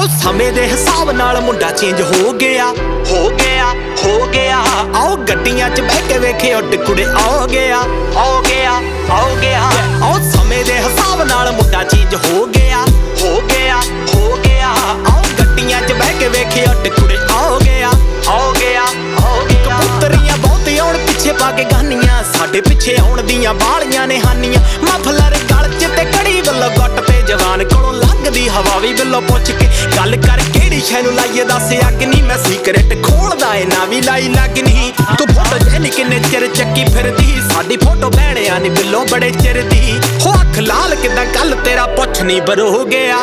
आओ समय दे हिसाब नाल मुंडा चेंज हो गया आओ गड्डियां च बह के वेखे उड कुड़े आओ गया आओ समय दे हिसाब नाल मुंडा चेंज हो गया आओ गड्डियां च बह के वेखे उड कुड़े आओ गया कबूतरियां बहुत आउण पिछे पा के गानियां साडे पिछे आउण दियां बालियां ने हानियां मफलर गल च ते कड़ी वल्लों गुੱਟ ते जवान कोलों लंघदी हवा भी बिल्लों पुछ के गल कर केड़ी शै नूं लाइए दस अग नी मैं सीकरेट खोलदा ए ना भी लाई लग नी तू फोटो जैनी किन्ने चिर चक्की फिरदी साडी फोटो बहणिया नी बिल्लों बड़े चिर दी हो अख लाल किदां कल तेरा पुछ नी बरो हो गया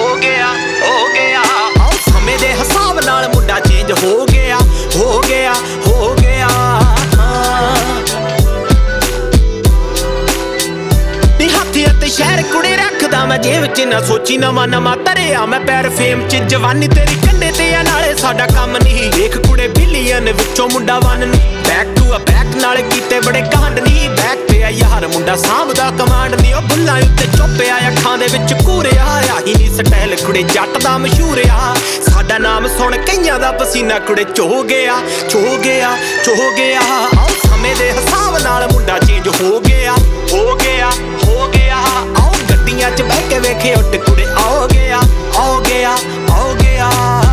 आओ समय दे हिसाब नाल मुंडा चेंज हो गया शहर कुड़े रखदा मैं जेब च ना सोची नवां तरिया मैं पैर फेम च जवानी तेरी कंडे ते नाले साडा कम नहीं देख कुड़े बिलियन विचों मुंडा वन नी बैक टू अ बैक नाल कीते बड़े कांड नी बैक पे आ यार मुंडा सांभदा कमांड नी ओ बुल्लां उत्ते चुप्पे आ अखां दे विच घूरिया आही नी स्टाइल कुड़े जट दा मशहूर आ साडा नाम सुण कईयां दा पसीना कुड़े चो गया आओ समय दे हिसाब नाल मुंडा चेंज हो गया आओ गड्डियां च बह के वेखे उड कुड़े आओ गया